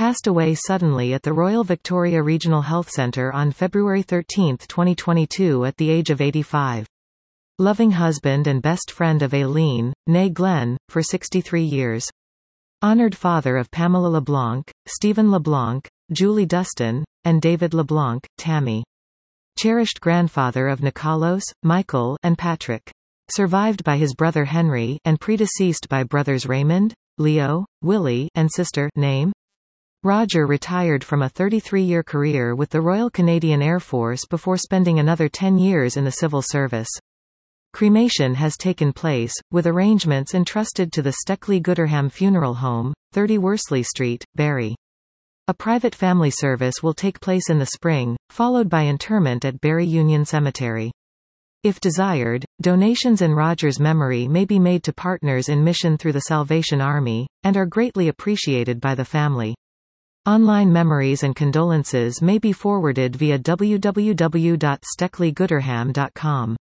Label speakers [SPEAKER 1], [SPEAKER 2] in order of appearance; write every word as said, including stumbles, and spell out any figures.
[SPEAKER 1] passed away suddenly at the Royal Victoria Regional Health Centre on February thirteenth twenty twenty-two at the age of eighty-five. Loving husband and best friend of Aileen, née Glenn, for sixty-three years. Honoured father of Pamela LeBlanc, Stephen LeBlanc, Julie Dustin, and David LeBlanc, Tammy. Cherished grandfather of Nicolos, Michael, and Patrick. Survived by his brother Henry and predeceased by brothers Raymond, Leo, Willie, and sister name. Roger retired from a thirty-three-year career with the Royal Canadian Air Force before spending another ten years in the civil service. Cremation has taken place, with arrangements entrusted to the Steckley Gooderham Funeral Home, thirty Worsley Street, Barrie. A private family service will take place in the spring, followed by interment at Barrie Union Cemetery. If desired, donations in Roger's memory may be made to partners in mission through the Salvation Army, and are greatly appreciated by the family. Online memories and condolences may be forwarded via w w w dot steckley gooderham dot com.